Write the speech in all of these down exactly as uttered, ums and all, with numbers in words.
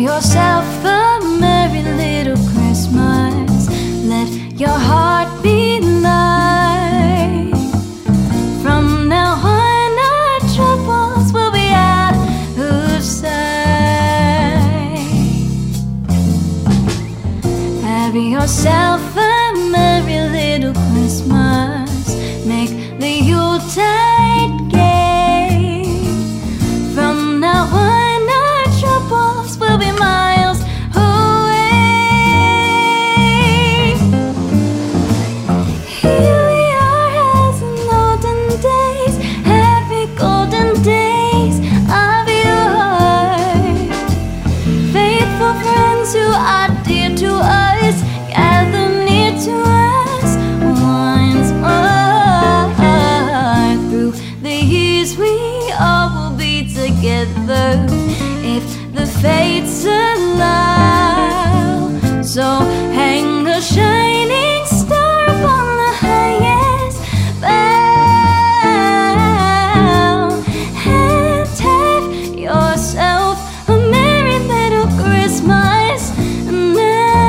yourself a merry little Christmas. Let your heart be light. From now on, our troubles will be out of sight. Have yourself a merry little Christmas. Make the Yuletide gay. From now on, our troubles will be miles away. Here we are as in olden days, happy golden days of yore. Faithful friends who are dear to us, gather near to us once more. Through the years we all will be together, if the fates allow. So hang a shining star upon the highest bough, and have yourself a merry little Christmas now.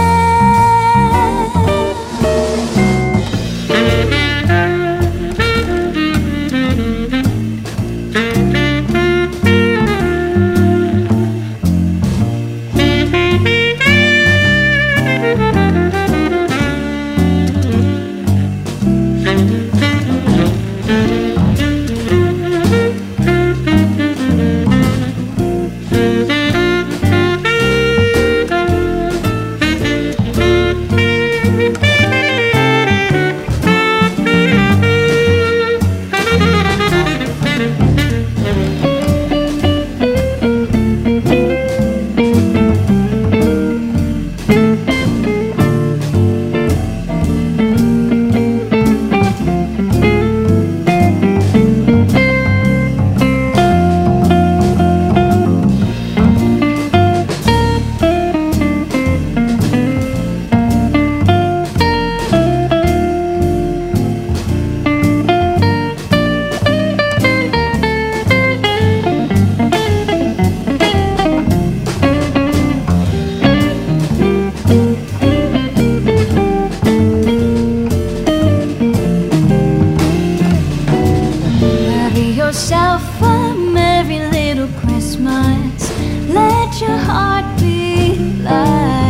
Have yourself a merry little Christmas. Let your heart be light.